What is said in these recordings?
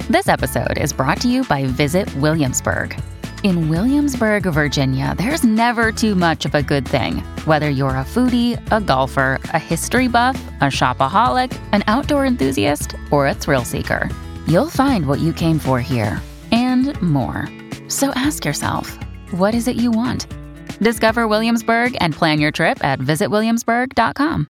This episode is brought to you by Visit Williamsburg. In Williamsburg, Virginia, there's never too much of a good thing. Whether you're a foodie, a golfer, a history buff, a shopaholic, an outdoor enthusiast, or a thrill seeker, you'll find what you came for here and more. So ask yourself, what is it you want? Discover Williamsburg and plan your trip at visitwilliamsburg.com.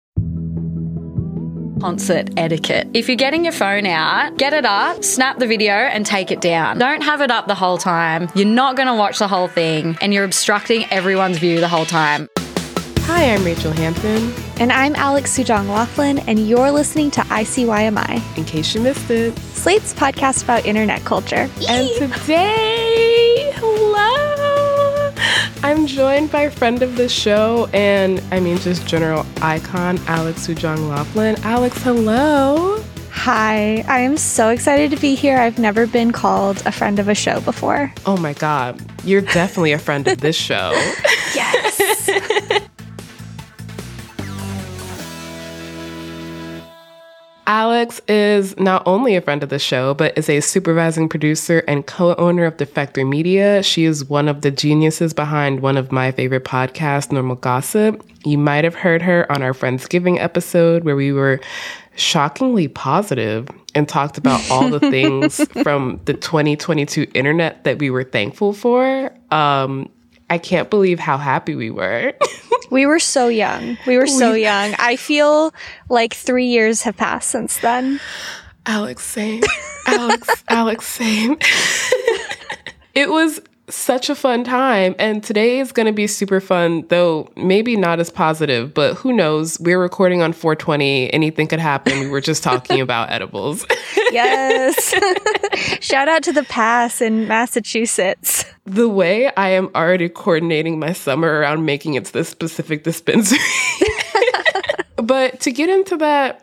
Concert etiquette. If you're getting your phone out, get it up, snap the video, and take it down. Don't have it up the whole time. You're not going to watch the whole thing, and you're obstructing everyone's view the whole time. Hi, I'm Rachel Hampton. And I'm Alex Sujong Laughlin, and you're listening to ICYMI. In case you missed it, Slate's podcast about internet culture. And today, hello, I'm joined by a friend of the show and, just general icon, Alex Sujong Laughlin. Alex, hello. Hi, I am so excited to be here. I've never been called a friend of a show before. Oh my God, you're definitely a friend of this show. Yes. Alex is not only a friend of the show, but is a supervising producer and co-owner of Defector Media. She is one of the geniuses behind one of my favorite podcasts, Normal Gossip. You might have heard her on our Friendsgiving episode where we were shockingly positive and talked about all the things from the 2022 internet that we were thankful for. I can't believe how happy we were. We were so young. We were so young. I feel like 3 years have passed since then. Alex, same. Alex, same. It was such a fun time. And today is going to be super fun, though maybe not as positive, but who knows? We're recording on 420. Anything could happen. We were just talking about edibles. Yes. Shout out to the pass in Massachusetts. The way I am already coordinating my summer around making it to this specific dispensary. But to get into that,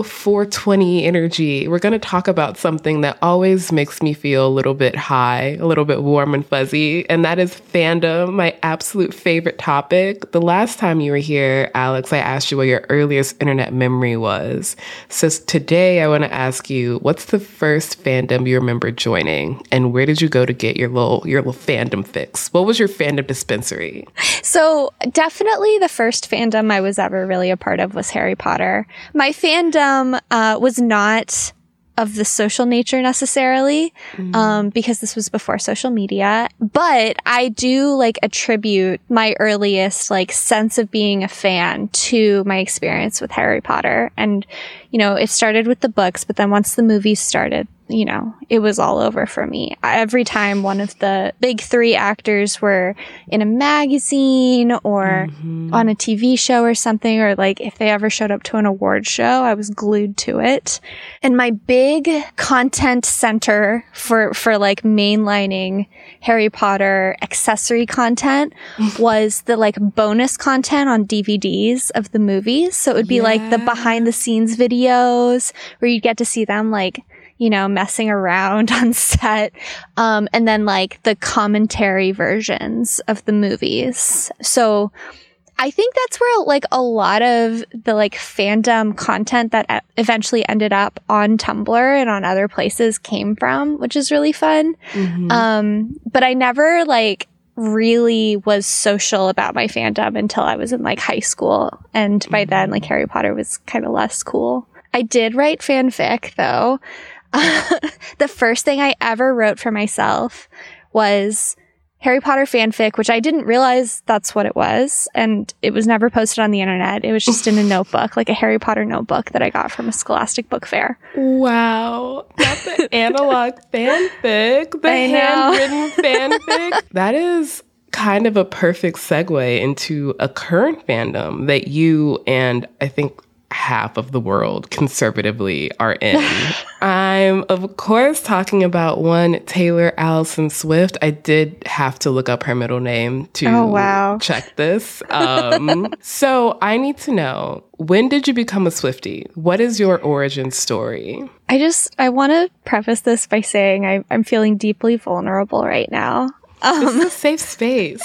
420 energy, we're going to talk about something that always makes me feel a little bit high, a little bit warm and fuzzy, and that is fandom, my absolute favorite topic. The last time you were here, Alex, I asked you what your earliest internet memory was. So today I want to ask you, what's the first fandom you remember joining, and where did you go to get your little fandom fix? What was your fandom dispensary? So definitely the first fandom I was ever really a part of was Harry Potter. My fandom was not of the social nature necessarily, because this was before social media. But I do attribute my earliest sense of being a fan to my experience with Harry Potter. And, it started with the books, but then once the movies started, it was all over for me. Every time one of the big three actors were in a magazine or on a TV show or something, or if they ever showed up to an award show, I was glued to it. And my big content center for mainlining Harry Potter accessory content was the bonus content on DVDs of the movies. So it would be the behind the scenes videos where you'd get to see them messing around on set. And then the commentary versions of the movies. So I think that's where a lot of the fandom content that eventually ended up on Tumblr and on other places came from, which is really fun. But I never really was social about my fandom until I was in high school. And by then Harry Potter was kind of less cool. I did write fanfic though. The first thing I ever wrote for myself was Harry Potter fanfic, which I didn't realize that's what it was. And it was never posted on the internet. It was just in a notebook, a Harry Potter notebook that I got from a Scholastic book fair. Wow. Not the analog fanfic, the handwritten fanfic. That is kind of a perfect segue into a current fandom that you and I think half of the world conservatively are in. I'm, of course, talking about one Taylor Allison Swift. I did have to look up her middle name to check this. So I need to know, when did you become a Swiftie? What is your origin story? I want to preface this by saying I'm feeling deeply vulnerable right now. This is a safe space.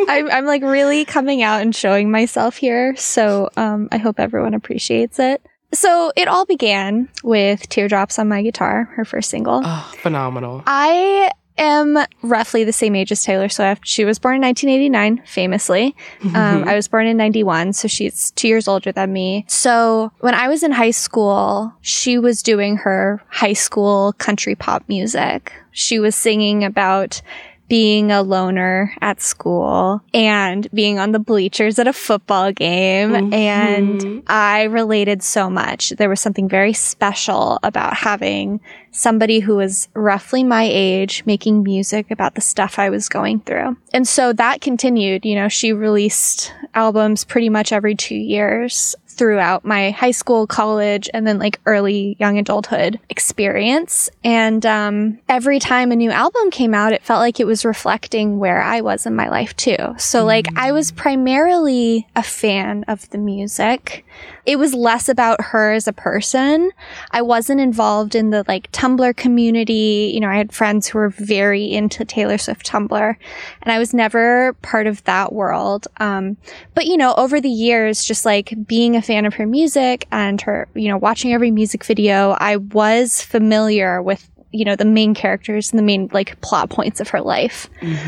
I'm really coming out and showing myself here. So I hope everyone appreciates it. So it all began with Teardrops on My Guitar, her first single. Oh, phenomenal. I am roughly the same age as Taylor Swift. She was born in 1989, famously. I was born in 91, so she's 2 years older than me. So when I was in high school, she was doing her high school country pop music. She was singing about being a loner at school and being on the bleachers at a football game. And I related so much. There was something very special about having somebody who was roughly my age making music about the stuff I was going through. And so that continued. You know, she released albums pretty much every 2 years throughout my high school, college, and then like early young adulthood experience. And every time a new album came out, it felt like it was reflecting where I was in my life too. So like I was primarily a fan of the music. It was less about her as a person. I wasn't involved in the like Tumblr community. You know, I had friends who were very into Taylor Swift Tumblr, and I was never part of that world. But you know, over the years, just like being a fan of her music and her, you know, watching every music video, I was familiar with, you know, the main characters and the main like plot points of her life.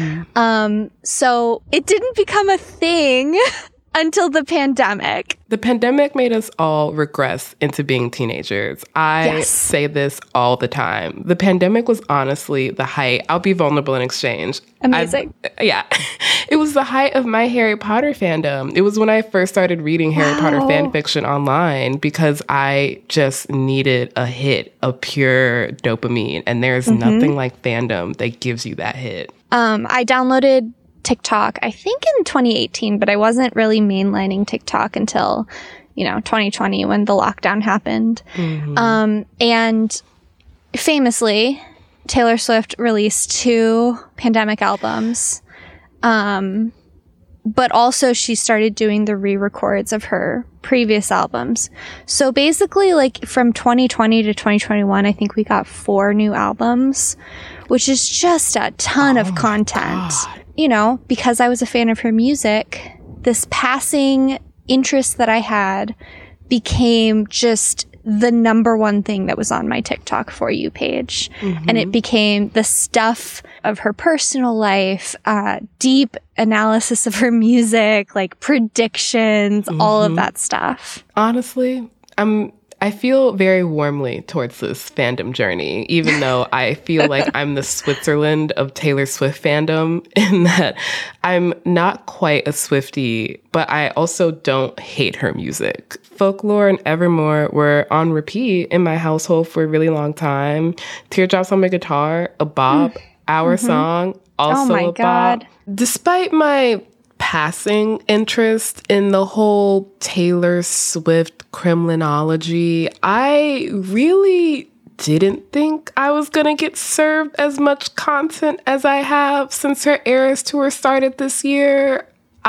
So it didn't become a thing until the pandemic. The pandemic made us all regress into being teenagers. I say this all the time. The pandemic was honestly the height. I'll be vulnerable in exchange. Amazing. It was the height of my Harry Potter fandom. It was when I first started reading Harry Potter fan fiction online because I just needed a hit of pure dopamine. And there's nothing like fandom that gives you that hit. I downloaded TikTok, I think in 2018, but I wasn't really mainlining TikTok until, you know, 2020 when the lockdown happened. And famously, Taylor Swift released 2 pandemic albums. But also she started doing the re-records of her previous albums. So basically, like from 2020 to 2021, I think we got 4 new albums, which is just a ton of content. God. You know, because I was a fan of her music, this passing interest that I had became just the number one thing that was on my TikTok For You page. And it became the stuff of her personal life, deep analysis of her music, like predictions, all of that stuff. Honestly, I feel very warmly towards this fandom journey, even though I feel like I'm the Switzerland of Taylor Swift fandom in that I'm not quite a Swiftie, but I also don't hate her music. Folklore and Evermore were on repeat in my household for a really long time. Teardrops on My Guitar, a bop. Our Song, also a bop. Despite my passing interest in the whole Taylor Swift Kremlinology, I really didn't think I was going to get served as much content as I have since her Eras Tour started this year.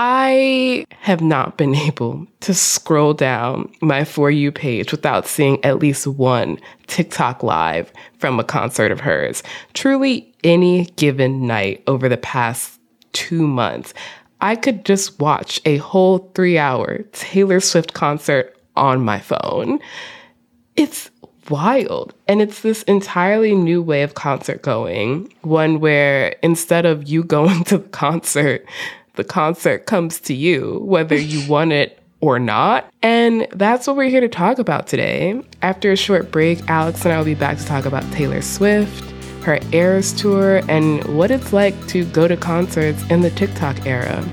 I have not been able to scroll down my For You page without seeing at least one TikTok live from a concert of hers. Truly, any given night over the past 2 months, I could just watch a whole 3-hour Taylor Swift concert on my phone. It's wild. And it's this entirely new way of concert going, one where instead of you going to the concert comes to you, whether you want it or not. And that's what we're here to talk about today. After a short break, Alex and I will be back to talk about Taylor Swift, her Eras Tour, and what it's like to go to concerts in the TikTok era.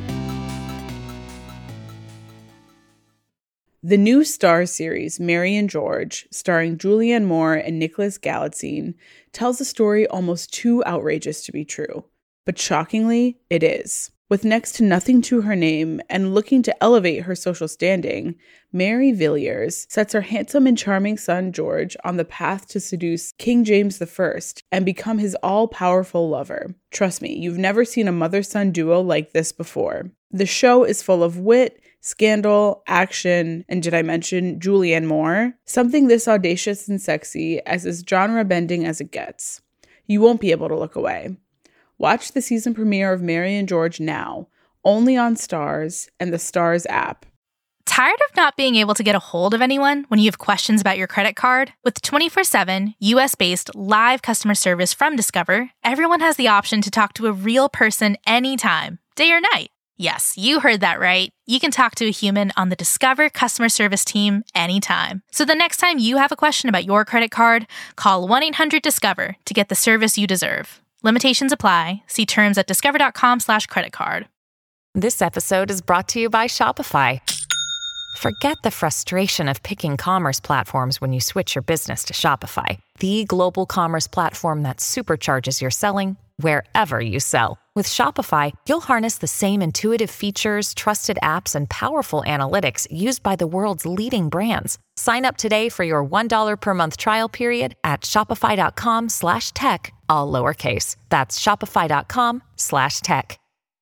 The new Starz series, Mary and George, starring Julianne Moore and Nicholas Galitzine, tells a story almost too outrageous to be true. But shockingly, it is. With next to nothing to her name and looking to elevate her social standing, Mary Villiers sets her handsome and charming son George on the path to seduce King James I and become his all-powerful lover. Trust me, you've never seen a mother-son duo like this before. The show is full of wit, scandal, action, and did I mention Julianne Moore? Something this audacious and sexy as is genre-bending as it gets. You won't be able to look away. Watch the season premiere of Mary and George now, only on Starz and the Starz app. Tired of not being able to get a hold of anyone when you have questions about your credit card? With 24/7 US-based live customer service from Discover, everyone has the option to talk to a real person anytime, day or night. Yes, you heard that right. You can talk to a human on the Discover customer service team anytime. So the next time you have a question about your credit card, call 1-800-DISCOVER to get the service you deserve. Limitations apply. See terms at discover.com/creditcard. This episode is brought to you by Shopify. Forget the frustration of picking commerce platforms when you switch your business to Shopify, the global commerce platform that supercharges your selling wherever you sell. With Shopify, you'll harness the same intuitive features, trusted apps, and powerful analytics used by the world's leading brands. Sign up today for your $1 per month trial period at shopify.com/tech, all lowercase. That's shopify.com/tech.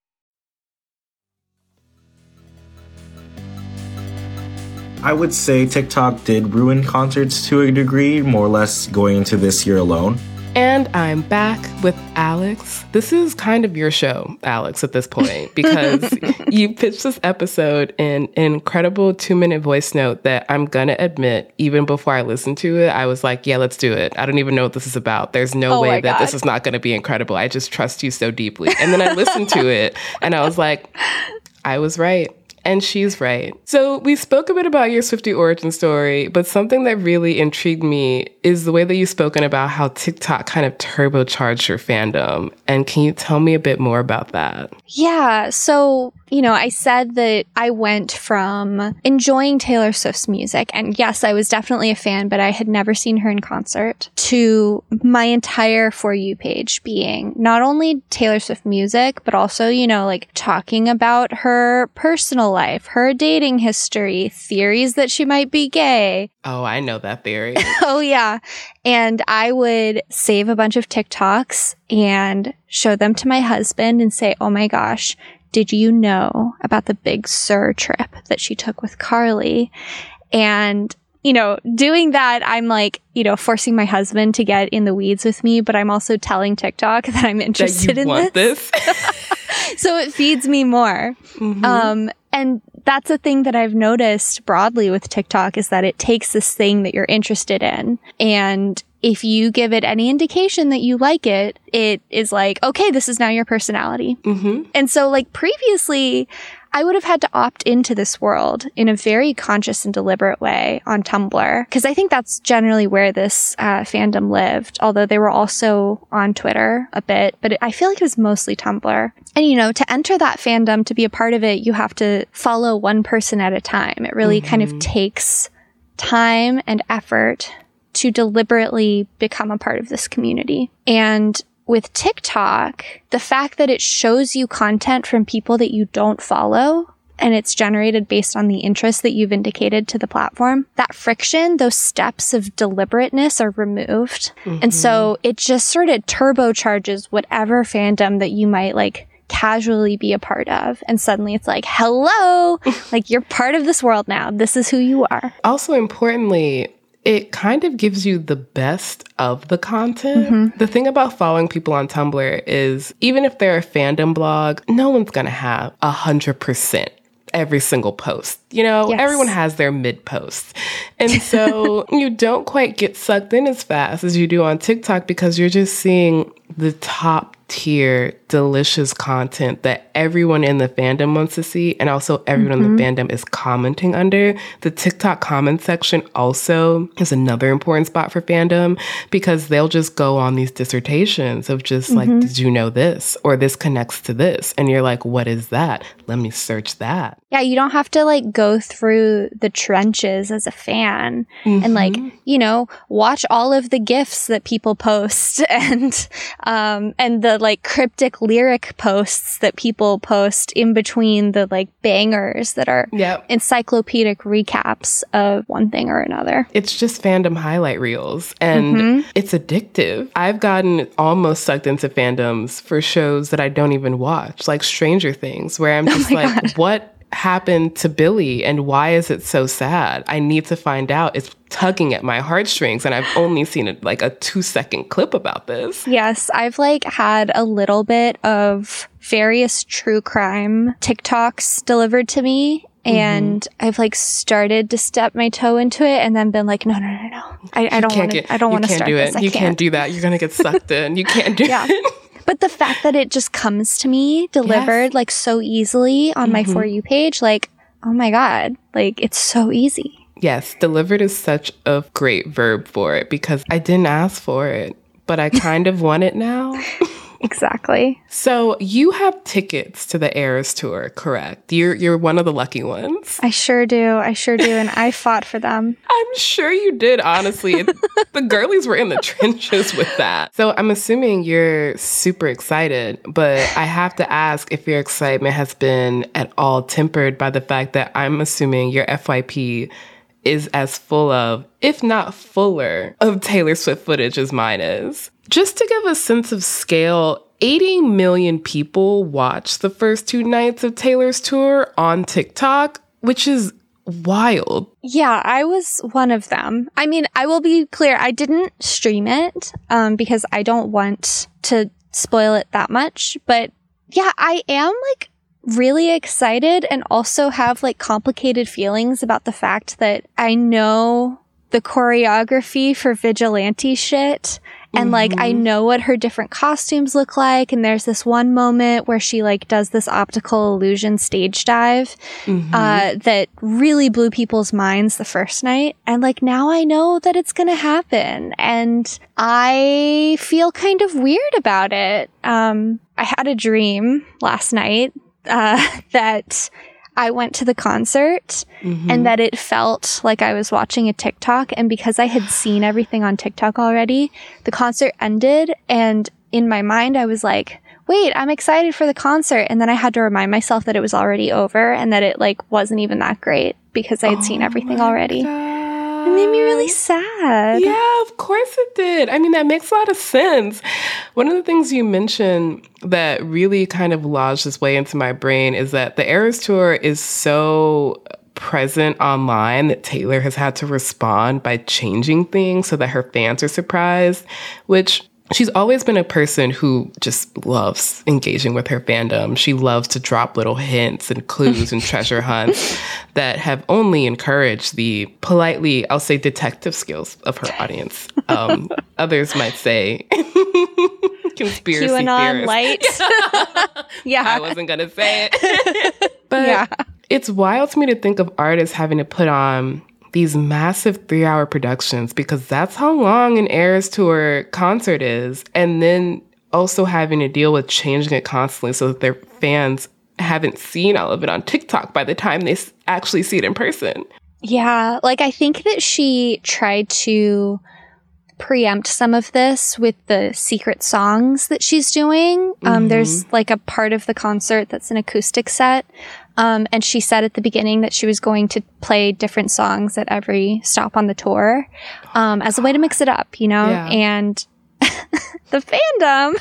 I would say TikTok did ruin concerts to a degree, more or less going into this year alone. And I'm back with Alex. This is kind of your show, Alex, at this point, because you pitched this episode in an incredible 2-minute voice note that I'm going to admit, even before I listened to it, I was like, yeah, let's do it. I don't even know what this is about. There's no way that this is not going to be incredible. I just trust you so deeply. And then I listened to it and I was like, I was right. And she's right. So we spoke a bit about your Swiftie origin story, but something that really intrigued me is the way that you've spoken about how TikTok kind of turbocharged your fandom. And can you tell me a bit more about that? Yeah. So, I said that I went from enjoying Taylor Swift's music, and yes, I was definitely a fan, but I had never seen her in concert, to my entire For You page being not only Taylor Swift music, but also, talking about her personal life, her dating history, theories that she might be gay. Oh, I know that theory. Oh, yeah. And I would save a bunch of TikToks and show them to my husband and say, oh my gosh, did you know about the Big Sur trip that she took with Carly? And, doing that, I'm like, forcing my husband to get in the weeds with me, but I'm also telling TikTok that I'm interested in this. So it feeds me more. Mm-hmm. And that's a thing that I've noticed broadly with TikTok is that it takes this thing that you're interested in. And if you give it any indication that you like it, it is like, okay, this is now your personality. Mm-hmm. And so previously, I would have had to opt into this world in a very conscious and deliberate way on Tumblr, because I think that's generally where this fandom lived, although they were also on Twitter a bit, but I feel like it was mostly Tumblr. And, to enter that fandom, to be a part of it, you have to follow one person at a time. It really kind of takes time and effort to deliberately become a part of this community. And with TikTok, the fact that it shows you content from people that you don't follow, and it's generated based on the interest that you've indicated to the platform, that friction, those steps of deliberateness are removed. Mm-hmm. And so it just sort of turbocharges whatever fandom that you might casually be a part of. And suddenly it's like, hello, you're part of this world now. This is who you are. Also, importantly, it kind of gives you the best of the content. Mm-hmm. The thing about following people on Tumblr is even if they're a fandom blog, no one's going to have 100% every single post. Yes. Everyone has their mid posts. And so you don't quite get sucked in as fast as you do on TikTok because you're just seeing the top tier, delicious content that everyone in the fandom wants to see, and also everyone in the fandom is commenting under. The TikTok comment section also is another important spot for fandom because they'll just go on these dissertations of just did you know this? Or this connects to this. And you're like, what is that? Let me search that. Yeah, you don't have to go through the trenches as a fan and watch all of the GIFs that people post and the cryptic lyric posts that people post in between the bangers that are encyclopedic recaps of one thing or another. It's just fandom highlight reels and it's addictive. I've gotten almost sucked into fandoms for shows that I don't even watch, like Stranger Things, where I'm just God. What happened to Billy and why is it so sad? I need to find out. It's tugging at my heartstrings and I've only seen a 2-second clip about this. Yes, I've had a little bit of various true crime TikToks delivered to me. And I've like started to step my toe into it and then been like, no. I don't want to, I don't want to start this. You can't do that. You're going to get sucked in. You can't do it. But the fact that it just comes to me delivered like so easily on my For You page, like, oh my God, like it's so easy. Yes, delivered is such a great verb for it because I didn't ask for it, but I kind of want it now. Exactly. So you have tickets to the Eras Tour, correct? You're one of the lucky ones. I sure do. And I fought for them. I'm sure you did, honestly. The girlies were in the trenches with that. So I'm assuming you're super excited, but I have to ask if your excitement has been at all tempered by the fact that I'm assuming your FYP is as full of, if not fuller, of Taylor Swift footage as mine is. Just to give a sense of scale, 80 million people watched the first 2 nights of Taylor's tour on TikTok, which is wild. Yeah, I was one of them. I mean, I will be clear, I didn't stream it because I don't want to spoil it that much. But yeah, I am like really excited and also have like complicated feelings about the fact that I know the choreography for vigilante shit. And like, I know what her different costumes look like. And there's this one moment where she like does this optical illusion stage dive, that really blew people's minds the first night. And like, now I know that it's going to happen. And I feel kind of weird about it. I had a dream last night, that I went to the concert and that it felt like I was watching a TikTok. And because I had seen everything on TikTok already, the concert ended. And in my mind, I was like, wait, I'm excited for the concert. And then I had to remind myself that it was already over and that it like wasn't even that great because I had seen everything already. God. It made me really sad. Yeah, of course it did. I mean, that makes a lot of sense. One of the things you mentioned that really kind of lodged its way into my brain is that the Eras Tour is so present online that Taylor has had to respond by changing things so that her fans are surprised, which she's always been a person who just loves engaging with her fandom. She loves to drop little hints and clues and treasure hunts that have only encouraged the politely, I'll say, detective skills of her audience. Others might say conspiracy QAnon theorists. light. Yeah. I wasn't going to say it. But it's wild to me to think of artists having to put on these massive 3-hour productions because that's how long an Eras Tour concert is. And then also having to deal with changing it constantly so that their fans haven't seen all of it on TikTok by the time they actually see it in person. Yeah, like I think that she tried to preempt some of this with the secret songs that she's doing. There's like a part of the concert that's an acoustic set. And she said at the beginning that she was going to play different songs at every stop on the tour, as a way to mix it up, you know? Yeah. And the fandom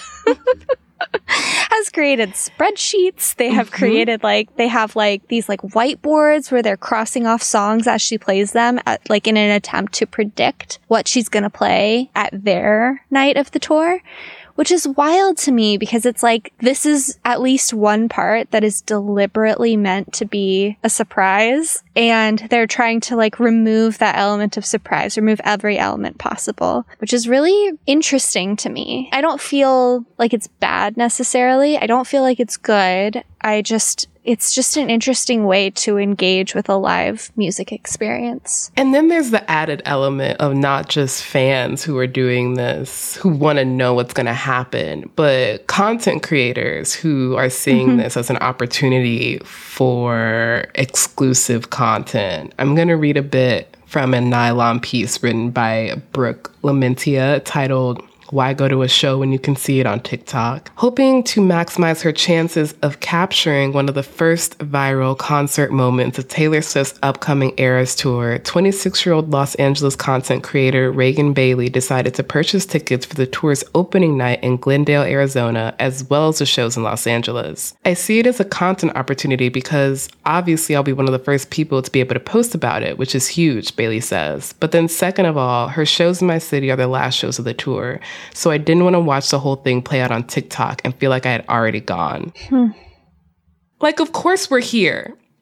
has created spreadsheets. They have created they have these whiteboards where they're crossing off songs as she plays them in an attempt to predict what she's going to play at their night of the tour. Which is wild to me because it's like, this is at least one part that is deliberately meant to be a surprise. And they're trying to remove that element of surprise, remove every element possible, which is really interesting to me. I don't feel like it's bad necessarily. I don't feel like it's good. It's just an interesting way to engage with a live music experience. And then there's the added element of not just fans who are doing this, who want to know what's going to happen, but content creators who are seeing this as an opportunity for exclusive content. I'm going to read a bit from a Nylon piece written by Brooke Lamentia titled Why Go to a Show When You Can See It on TikTok? Hoping to maximize her chances of capturing one of the first viral concert moments of Taylor Swift's upcoming Eras Tour, 26-year-old Los Angeles content creator Reagan Bailey decided to purchase tickets for the tour's opening night in Glendale, Arizona, as well as the shows in Los Angeles. I see it as a content opportunity because obviously I'll be one of the first people to be able to post about it, which is huge, Bailey says. But then second of all, her shows in my city are the last shows of the tour. So I didn't want to watch the whole thing play out on TikTok and feel like I had already gone. Of course we're here.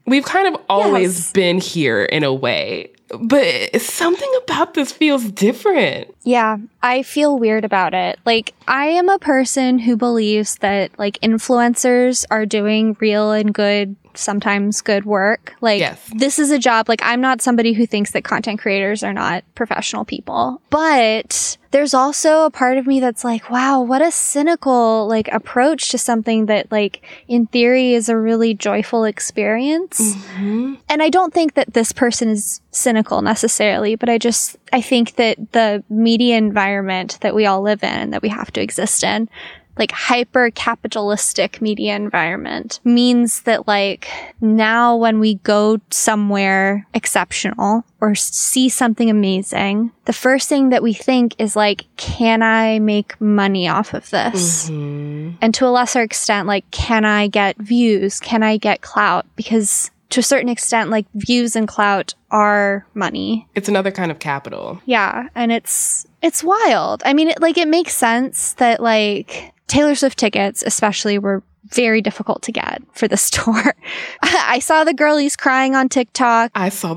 We've kind of always been here in a way, but something about this feels different. Yeah, I feel weird about it. Like, I am a person who believes that, like, influencers are doing real and good, sometimes good work. Like, this is a job. Like, I'm not somebody who thinks that content creators are not professional people. But there's also a part of me that's like, wow, what a cynical, like, approach to something that, like, in theory is a really joyful experience. Mm-hmm. And I don't think that this person is cynical necessarily, but I think that the media environment that we all live in and that we have to exist in, like hyper capitalistic media environment, means that like now when we go somewhere exceptional or see something amazing, the first thing that we think is like, can I make money off of this? Mm-hmm. And to a lesser extent, like, can I get views? Can I get clout? Because to a certain extent, like, views and clout are money. It's another kind of capital. Yeah. And it's wild. I mean, it makes sense that like Taylor Swift tickets especially were very difficult to get for this tour. I saw the girlies crying on TikTok.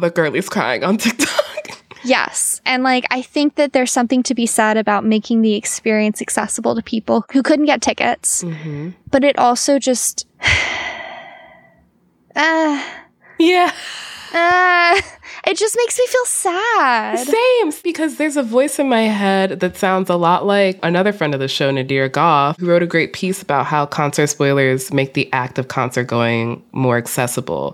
Yes. And like, I think that there's something to be said about making the experience accessible to people who couldn't get tickets. Mm-hmm. But it also just... it just makes me feel sad. Same, because there's a voice in my head that sounds a lot like another friend of the show, Nadir Goff, who wrote a great piece about how concert spoilers make the act of concert going more accessible.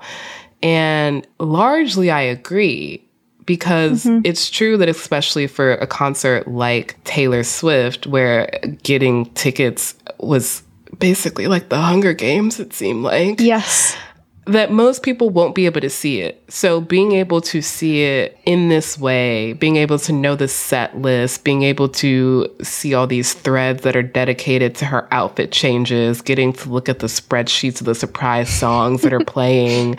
And largely I agree, because it's true that especially for a concert like Taylor Swift, where getting tickets was basically like the Hunger Games, it seemed like. Yes. That most people won't be able to see it. So being able to see it in this way, being able to know the set list, being able to see all these threads that are dedicated to her outfit changes, getting to look at the spreadsheets of the surprise songs that are playing,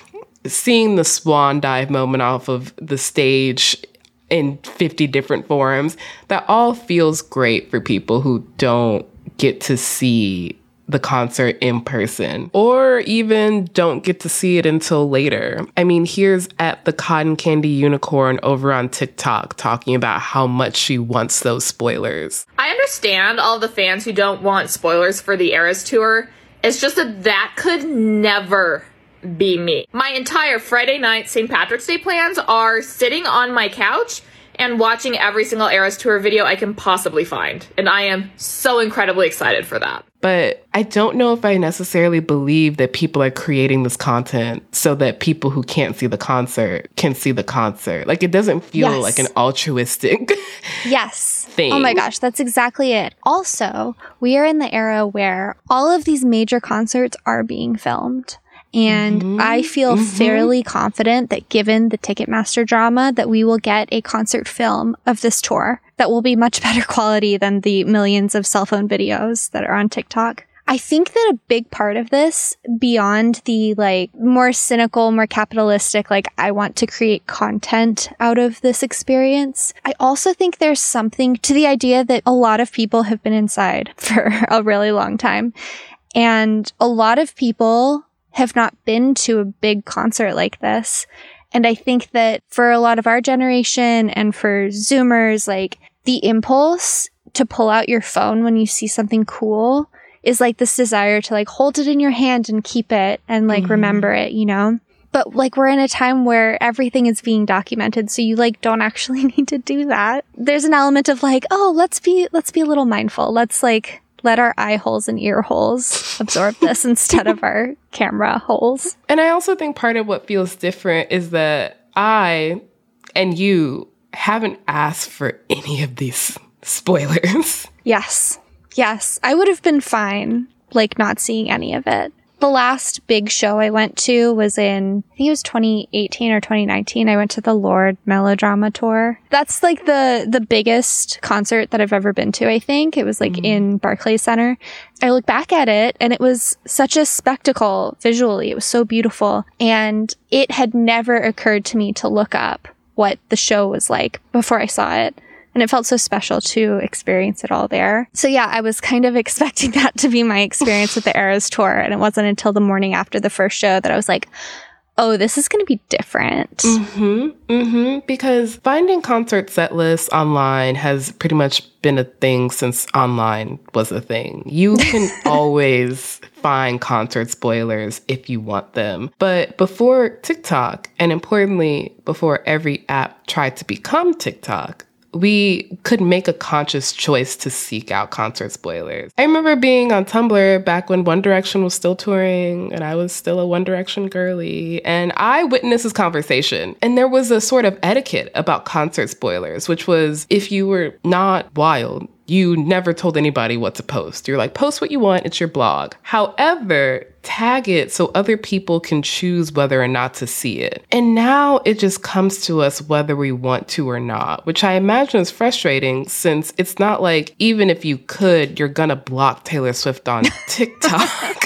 seeing the swan dive moment off of the stage in 50 different forms, that all feels great for people who don't get to see the concert in person, or even don't get to see it until later. I mean, here's at the Cotton Candy Unicorn over on TikTok talking about how much she wants those spoilers. I understand all the fans who don't want spoilers for the Eras Tour. It's just that could never be me. My entire Friday night St. Patrick's Day plans are sitting on my couch and watching every single Eras Tour video I can possibly find. And I am so incredibly excited for that. But I don't know if I necessarily believe that people are creating this content so that people who can't see the concert can see the concert. Like, it doesn't feel like an altruistic thing. Oh my gosh, that's exactly it. Also, we are in the era where all of these major concerts are being filmed. And I feel fairly confident that given the Ticketmaster drama, that we will get a concert film of this tour that will be much better quality than the millions of cell phone videos that are on TikTok. I think that a big part of this, beyond the like more cynical, more capitalistic, like I want to create content out of this experience, I also think there's something to the idea that a lot of people have been inside for a really long time. And a lot of people have not been to a big concert like this. And I think that for a lot of our generation and for Zoomers, like the impulse to pull out your phone when you see something cool is like this desire to like hold it in your hand and keep it and like remember it, you know? But like we're in a time where everything is being documented, so you like don't actually need to do that. There's an element of like, oh, let's be a little mindful. Let's like let our eye holes and ear holes absorb this instead of our camera holes. And I also think part of what feels different is that I and you haven't asked for any of these spoilers. Yes. I would have been fine, like, not seeing any of it. The last big show I went to was in, I think it was 2018 or 2019. I went to the Lorde Melodrama Tour. That's like the biggest concert that I've ever been to, I think. It was like in Barclays Center. I look back at it and it was such a spectacle visually. It was so beautiful. And it had never occurred to me to look up what the show was like before I saw it. And it felt so special to experience it all there. So yeah, I was kind of expecting that to be my experience with the Eras Tour. And it wasn't until the morning after the first show that I was like, oh, this is going to be different. Because finding concert set lists online has pretty much been a thing since online was a thing. You can always find concert spoilers if you want them. But before TikTok, and importantly, before every app tried to become TikTok, we could make a conscious choice to seek out concert spoilers. I remember being on Tumblr back when One Direction was still touring and I was still a One Direction girly, and I witnessed this conversation. And there was a sort of etiquette about concert spoilers, which was if you were not wild, you never told anybody what to post. You're like, post what you want, it's your blog. However, tag it so other people can choose whether or not to see it. And now it just comes to us whether we want to or not, which I imagine is frustrating since it's not like even if you could, you're gonna block Taylor Swift on TikTok.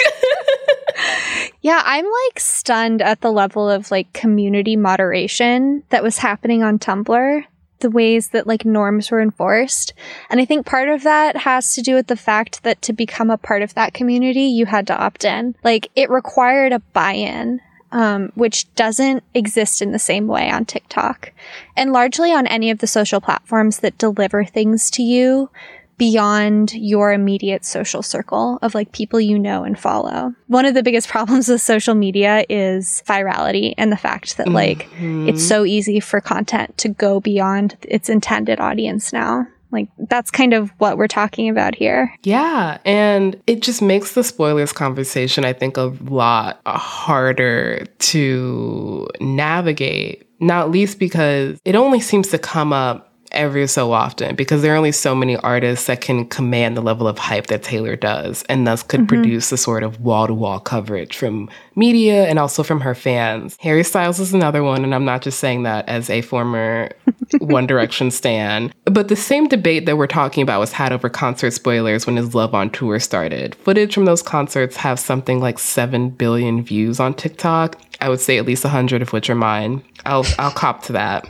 Yeah, I'm like stunned at the level of like community moderation that was happening on Tumblr. The ways that like norms were enforced. And I think part of that has to do with the fact that to become a part of that community, you had to opt in. Like it required a buy-in, which doesn't exist in the same way on TikTok. And largely on any of the social platforms that deliver things to you beyond your immediate social circle of like people you know and follow. One of the biggest problems with social media is virality and the fact that like it's so easy for content to go beyond its intended audience now. Like that's kind of what we're talking about here. Yeah, and it just makes the spoilers conversation, I think, a lot harder to navigate, not least because it only seems to come up every so often because there are only so many artists that can command the level of hype that Taylor does and thus could produce the sort of wall-to-wall coverage from media and also from her fans. Harry Styles is another one, and I'm not just saying that as a former One Direction stan. But the same debate that we're talking about was had over concert spoilers when his Love on Tour started. Footage from those concerts have something like 7 billion views on TikTok. I would say at least 100 of which are mine. I'll cop to that.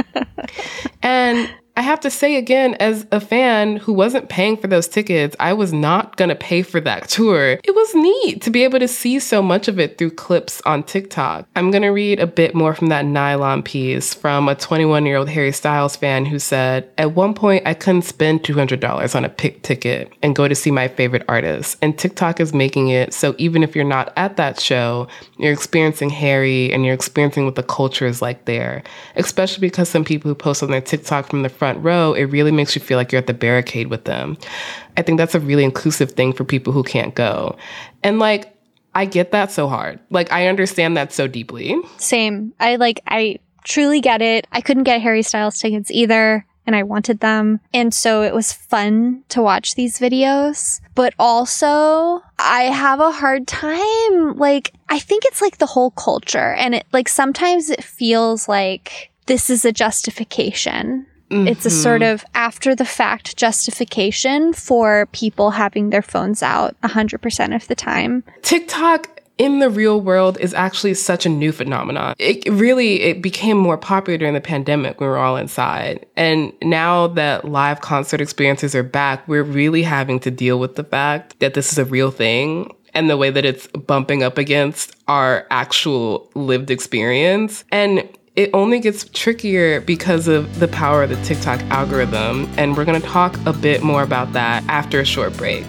And I have to say again, as a fan who wasn't paying for those tickets, I was not going to pay for that tour. It was neat to be able to see so much of it through clips on TikTok. I'm going to read a bit more from that Nylon piece from a 21-year-old Harry Styles fan who said, at one point, I couldn't spend $200 on a pick ticket and go to see my favorite artist. And TikTok is making it so even if you're not at that show, you're experiencing Harry and you're experiencing what the culture is like there. Especially because some people who post on their TikTok from the front row, it really makes you feel like you're at the barricade with them. I think that's a really inclusive thing for people who can't go. And like, I get that so hard. Like, I understand that so deeply. Same. I truly get it. I couldn't get Harry Styles tickets either, and I wanted them. And so it was fun to watch these videos. But also, I have a hard time. Like, I think it's like the whole culture. And it like sometimes it feels like this is a justification. It's a sort of after the fact justification for people having their phones out 100% of the time. TikTok in the real world is actually such a new phenomenon. It became more popular during the pandemic when we were all inside. And now that live concert experiences are back, we're really having to deal with the fact that this is a real thing and the way that it's bumping up against our actual lived experience. And it only gets trickier because of the power of the TikTok algorithm. And we're going to talk a bit more about that after a short break.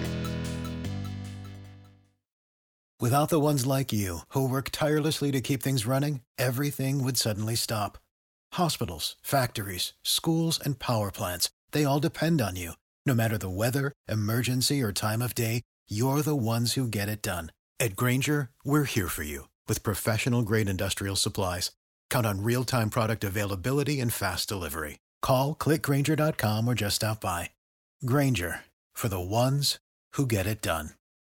Without the ones like you, who work tirelessly to keep things running, everything would suddenly stop. Hospitals, factories, schools, and power plants, they all depend on you. No matter the weather, emergency, or time of day, you're the ones who get it done. At Grainger, we're here for you with professional-grade industrial supplies. Count on real-time product availability and fast delivery. Call, click Grainger.com, or just stop by. Grainger, for the ones who get it done.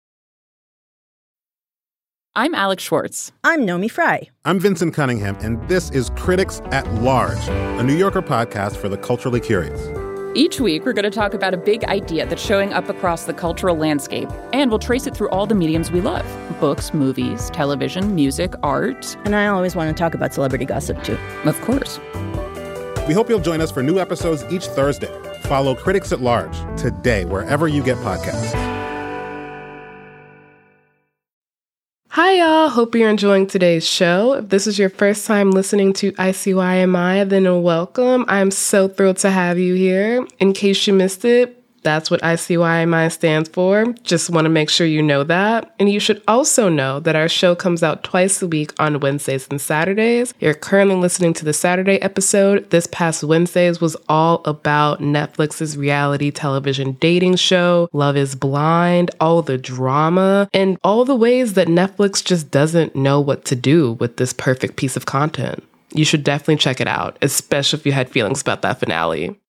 I'm Alex Schwartz. I'm Nomi Fry. I'm Vincent Cunningham, and this is Critics at Large, a New Yorker podcast for the culturally curious. Each week, we're going to talk about a big idea that's showing up across the cultural landscape, and we'll trace it through all the mediums we love. Books, movies, television, music, art. And I always want to talk about celebrity gossip, too. Of course. We hope you'll join us for new episodes each Thursday. Follow Critics at Large today, wherever you get podcasts. Hi, y'all. Hope you're enjoying today's show. If this is your first time listening to ICYMI, then welcome. I'm so thrilled to have you here. In case you missed it, that's what ICYMI stands for. Just want to make sure you know that. And you should also know that our show comes out twice a week on Wednesdays and Saturdays. You're currently listening to the Saturday episode. This past Wednesdays was all about Netflix's reality television dating show, Love is Blind, all the drama, and all the ways that Netflix just doesn't know what to do with this perfect piece of content. You should definitely check it out, especially if you had feelings about that finale.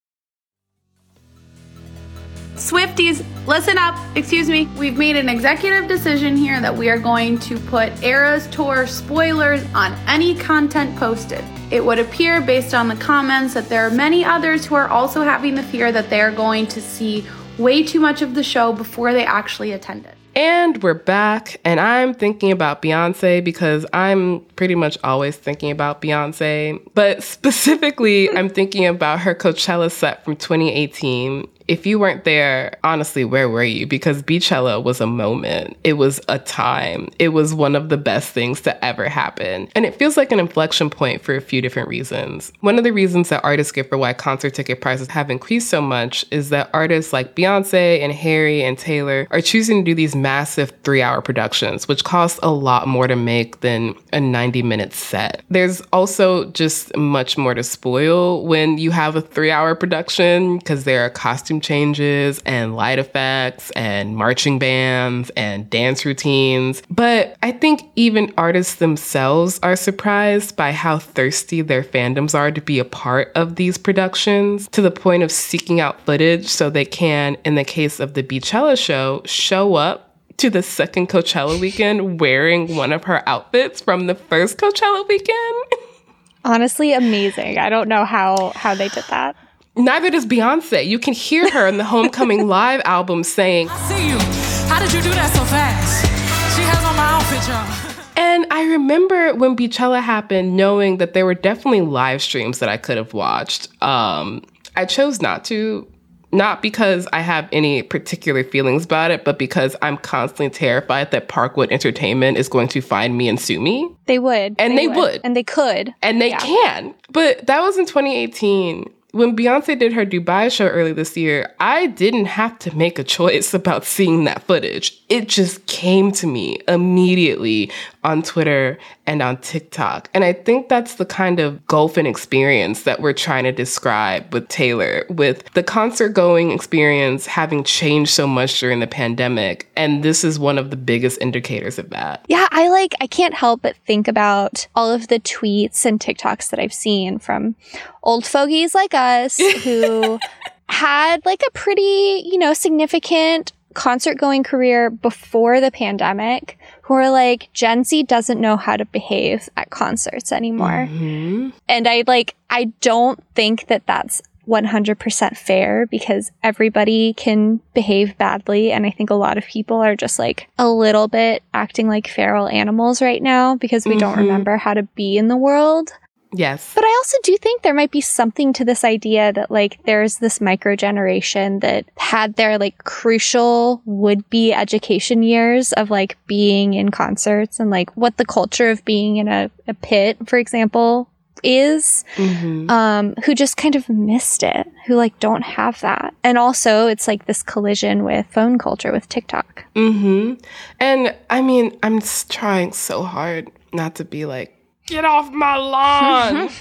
Swifties, listen up. Excuse me. We've made an executive decision here that we are going to put Eras Tour spoilers on any content posted. It would appear, based on the comments, that there are many others who are also having the fear that they are going to see way too much of the show before they actually attend it. And we're back, and I'm thinking about Beyonce because I'm pretty much always thinking about Beyonce. But specifically, I'm thinking about her Coachella set from 2018. If you weren't there, honestly, where were you? Because Beachella was a moment. It was a time. It was one of the best things to ever happen. And it feels like an inflection point for a few different reasons. One of the reasons that artists give for why concert ticket prices have increased so much is that artists like Beyonce and Harry and Taylor are choosing to do these massive 3-hour productions, which cost a lot more to make than a 90-minute set. There's also just much more to spoil when you have a 3-hour production because there are costume changes and light effects and marching bands and dance routines. But I think even artists themselves are surprised by how thirsty their fandoms are to be a part of these productions, to the point of seeking out footage so they can, in the case of the Beachella show, show up to the second Coachella weekend wearing one of her outfits from the first Coachella weekend. Honestly, amazing. I don't know how they did that. Neither does Beyonce. You can hear her in the Homecoming Live album saying, I see you. How did you do that so fast? She has on my outfit, y'all. And I remember when Beachella happened, knowing that there were definitely live streams that I could have watched. I chose not to. Not because I have any particular feelings about it, but because I'm constantly terrified that Parkwood Entertainment is going to find me and sue me. They would. And they would. And they could. And they can. But that was in 2018. When Beyonce did her Dubai show early this year, I didn't have to make a choice about seeing that footage. It just came to me immediately on Twitter and on TikTok. And I think that's the kind of golfing experience that we're trying to describe with Taylor, with the concert going experience having changed so much during the pandemic. And this is one of the biggest indicators of that. Yeah, I can't help but think about all of the tweets and TikToks that I've seen from old fogies like us who had like a pretty, significant concert going career before the pandemic, who are like, Gen Z doesn't know how to behave at concerts anymore. Mm-hmm. And I don't think that that's 100% fair, because everybody can behave badly. And I think a lot of people are just like a little bit acting like feral animals right now because we don't remember how to be in the world. Yes. But I also do think there might be something to this idea that like there's this micro generation that had their like crucial would-be education years of like being in concerts and like what the culture of being in a pit, for example, is, who just kind of missed it, who like don't have that. And also it's like this collision with phone culture with TikTok. And I mean, I'm trying so hard not to be like, get off my lawn.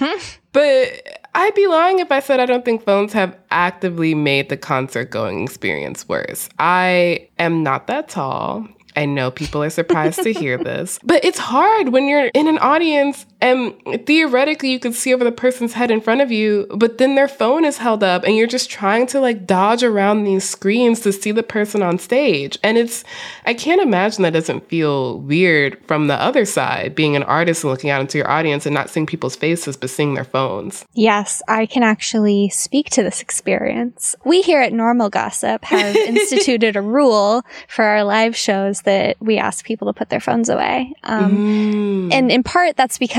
But I'd be lying if I said I don't think phones have actively made the concert going experience worse. I am not that tall. I know people are surprised to hear this, but it's hard when you're in an audience and theoretically you could see over the person's head in front of you, but then their phone is held up and you're just trying to like dodge around these screens to see the person on stage. And I can't imagine that doesn't feel weird from the other side, being an artist and looking out into your audience and not seeing people's faces, but seeing their phones. Yes, I can actually speak to this experience. We here at Normal Gossip have instituted a rule for our live shows that we ask people to put their phones away. And in part, that's because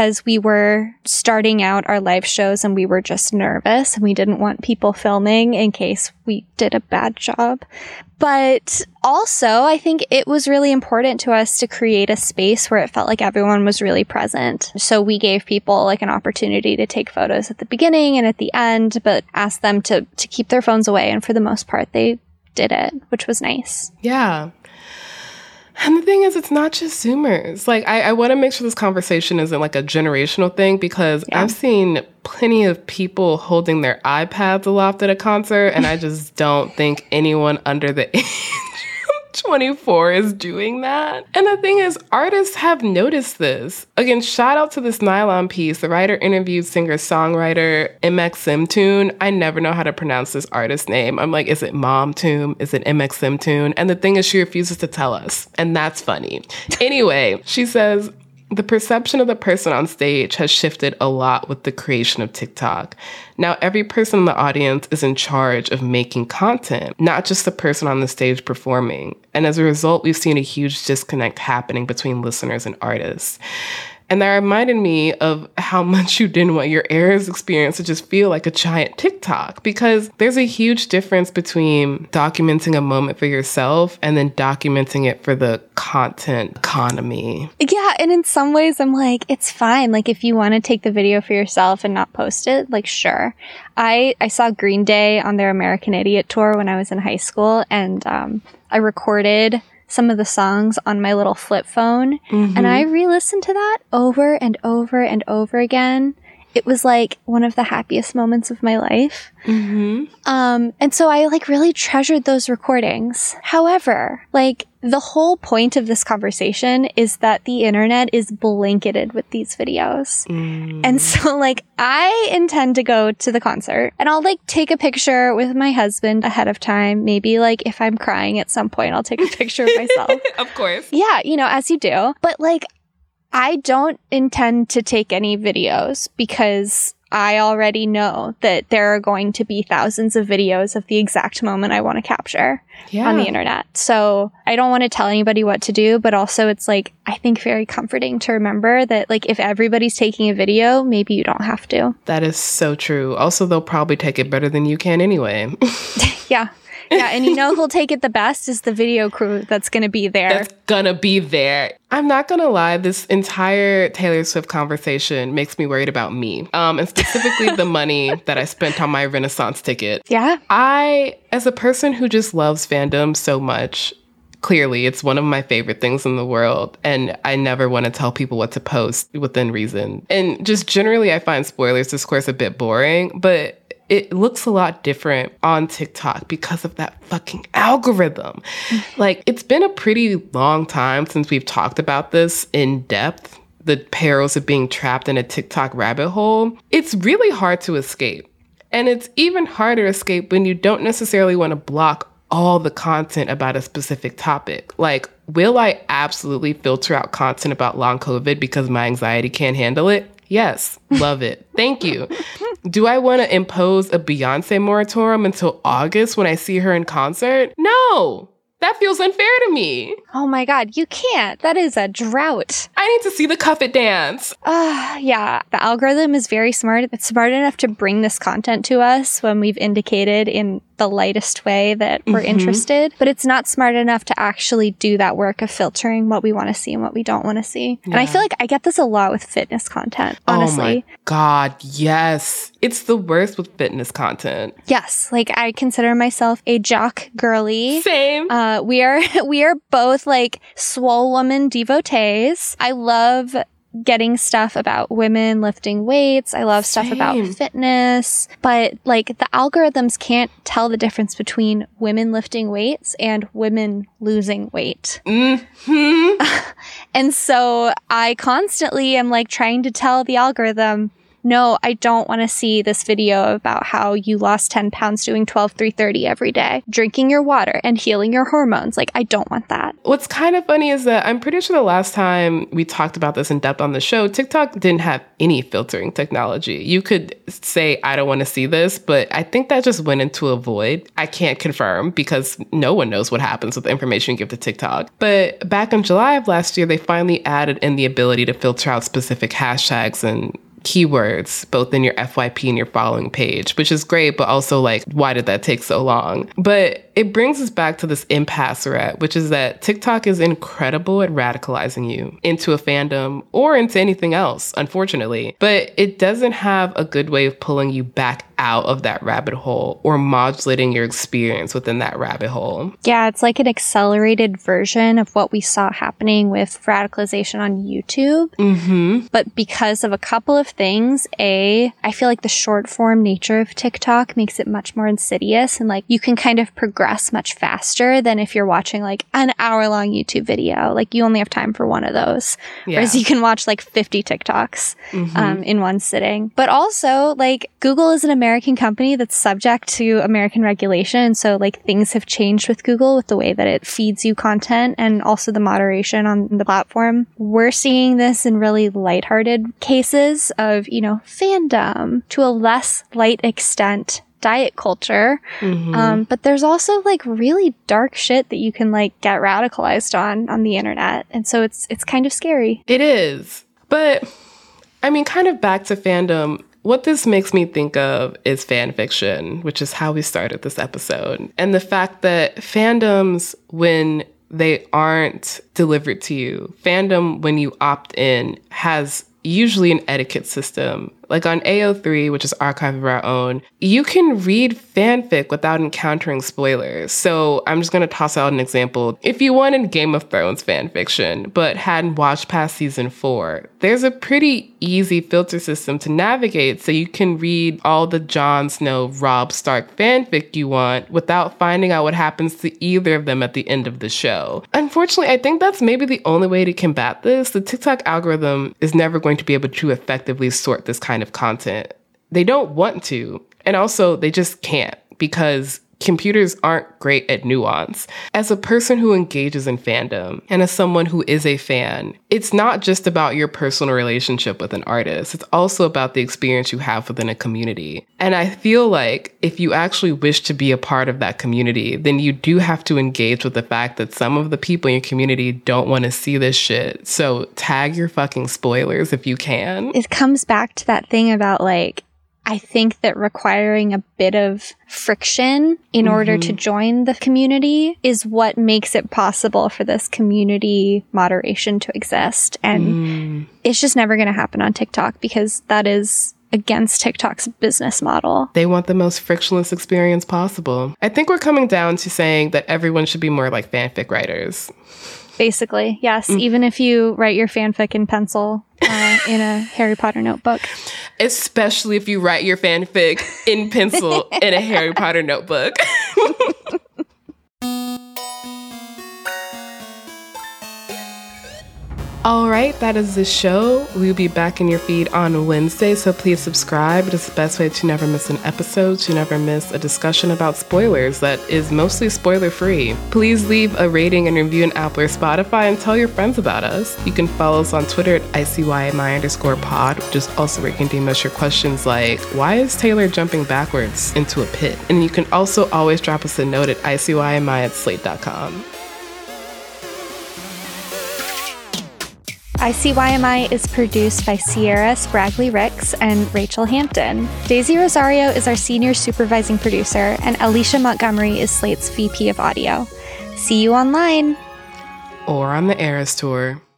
because we were starting out our live shows and we were just nervous and we didn't want people filming in case we did a bad job. But also, I think it was really important to us to create a space where it felt like everyone was really present. So we gave people like an opportunity to take photos at the beginning and at the end, but asked them to keep their phones away. And for the most part, they did it, which was nice. Yeah. And the thing is, it's not just Zoomers. Like, I want to make sure this conversation isn't like a generational thing, because I've seen plenty of people holding their iPads aloft at a concert, and I just don't think anyone under the age of 24 is doing that. And the thing is, artists have noticed this. Again, shout out to this Nylon piece. The writer interviewed singer-songwriter mxmtoon. I never know how to pronounce this artist's name. I'm like, is it Momtoon? Is it mxmtoon? And the thing is, she refuses to tell us. And that's funny. Anyway, she says, the perception of the person on stage has shifted a lot with the creation of TikTok. Now, every person in the audience is in charge of making content, not just the person on the stage performing. And as a result, we've seen a huge disconnect happening between listeners and artists. And that reminded me of how much you didn't want your Eras experience to just feel like a giant TikTok, because there's a huge difference between documenting a moment for yourself and then documenting it for the content economy. Yeah, and in some ways I'm like, it's fine. Like, if you want to take the video for yourself and not post it, like, sure. I saw Green Day on their American Idiot tour when I was in high school, and I recorded some of the songs on my little flip phone, and I re-listened to that over and over and over again. It was like one of the happiest moments of my life. And so I like really treasured those recordings. However, like, the whole point of this conversation is that the internet is blanketed with these videos. And so, like, I intend to go to the concert and I'll like take a picture with my husband ahead of time. Maybe like if I'm crying at some point, I'll take a picture of myself. Of course. Yeah, you know, as you do. But like, I don't intend to take any videos because I already know that there are going to be thousands of videos of the exact moment I want to capture on the internet. So I don't want to tell anybody what to do, but also it's like, I think very comforting to remember that like if everybody's taking a video, maybe you don't have to. That is so true. Also, they'll probably take it better than you can anyway. Yeah. Yeah, and you know who'll take it the best is the video crew that's going to be there. I'm not going to lie, this entire Taylor Swift conversation makes me worried about me. And specifically the money that I spent on my Renaissance ticket. Yeah. I, as a person who just loves fandom so much, clearly it's one of my favorite things in the world. And I never want to tell people what to post within reason. And just generally, I find spoilers discourse a bit boring, but it looks a lot different on TikTok because of that fucking algorithm. Like, it's been a pretty long time since we've talked about this in depth, the perils of being trapped in a TikTok rabbit hole. It's really hard to escape. And it's even harder to escape when you don't necessarily want to block all the content about a specific topic. Like, will I absolutely filter out content about long COVID because my anxiety can't handle it? Yes, love it. Thank you. Do I want to impose a Beyonce moratorium until August when I see her in concert? No, that feels unfair to me. Oh my God, you can't. That is a drought. I need to see the Cuff It dance. Yeah, the algorithm is very smart. It's smart enough to bring this content to us when we've indicated in the lightest way that we're interested, but it's not smart enough to actually do that work of filtering what we want to see and what we don't want to see. Yeah. And I feel like I get this a lot with fitness content, honestly. Oh my God, yes. It's the worst with fitness content. Yes, like I consider myself a jock girly. Same. We are both like swole woman devotees. I love getting stuff about women lifting weights. I love stuff about fitness, but like the algorithms can't tell the difference between women lifting weights and women losing weight. And so I constantly am like trying to tell the algorithm, no, I don't want to see this video about how you lost 10 pounds doing 12-3-30 every day, drinking your water and healing your hormones. Like, I don't want that. What's kind of funny is that I'm pretty sure the last time we talked about this in depth on the show, TikTok didn't have any filtering technology. You could say, I don't want to see this, but I think that just went into a void. I can't confirm because no one knows what happens with the information you give to TikTok. But back in July of last year, they finally added in the ability to filter out specific hashtags and keywords, both in your FYP and your following page, which is great, but also like, why did that take so long? But it brings us back to this impasse we're at, which is that TikTok is incredible at radicalizing you into a fandom or into anything else, unfortunately. But it doesn't have a good way of pulling you back out of that rabbit hole or modulating your experience within that rabbit hole. Yeah, it's like an accelerated version of what we saw happening with radicalization on YouTube. Mm-hmm. But because of a couple of things, I feel like the short form nature of TikTok makes it much more insidious, and like you can kind of progress much faster than if you're watching like an hour-long YouTube video. Like you only have time for one of those. Yeah. Whereas you can watch like 50 TikToks in one sitting. But also, like, Google is an American company that's subject to American regulation. And so like things have changed with Google with the way that it feeds you content and also the moderation on the platform. We're seeing this in really lighthearted cases of, you know, fandom, to a less light extent diet culture. But there's also like really dark shit that you can like get radicalized on the internet. And so it's kind of scary. It is. But I mean, kind of back to fandom, what this makes me think of is fan fiction, which is how we started this episode. And the fact that fandoms, when they aren't delivered to you, fandom, when you opt in, has usually an etiquette system. Like on AO3, which is Archive of Our Own, you can read fanfic without encountering spoilers. So I'm just going to toss out an example. If you wanted Game of Thrones fanfiction, but hadn't watched past season 4, there's a pretty easy filter system to navigate so you can read all the Jon Snow, Robb Stark fanfic you want without finding out what happens to either of them at the end of the show. Unfortunately, I think that's maybe the only way to combat this. The TikTok algorithm is never going to be able to effectively sort this kind of content. They don't want to, and also they just can't, because computers aren't great at nuance. As a person who engages in fandom and as someone who is a fan, it's not just about your personal relationship with an artist. It's also about the experience you have within a community. And I feel like if you actually wish to be a part of that community, then you do have to engage with the fact that some of the people in your community don't want to see this shit. So tag your fucking spoilers if you can. It comes back to that thing about like, I think that requiring a bit of friction in order to join the community is what makes it possible for this community moderation to exist. And it's just never going to happen on TikTok because that is against TikTok's business model. They want the most frictionless experience possible. I think we're coming down to saying that everyone should be more like fanfic writers. Basically, yes. Even if you write your fanfic in pencil in a Harry Potter notebook. Especially if you write your fanfic in pencil in a Harry Potter notebook. All right, that is the show. We'll be back in your feed on Wednesday, so please subscribe. It is the best way to never miss an episode, to never miss a discussion about spoilers that is mostly spoiler-free. Please leave a rating and review on Apple or Spotify and tell your friends about us. You can follow us on Twitter at ICYMI_pod, which is also where you can DM us your questions like, why is Taylor jumping backwards into a pit? And you can also always drop us a note at ICYMI@slate.com. ICYMI is produced by Sierra Spragley Ricks and Rachel Hampton. Daisy Rosario is our senior supervising producer, and Alicia Montgomery is Slate's VP of audio. See you online. Or on the Eras Tour.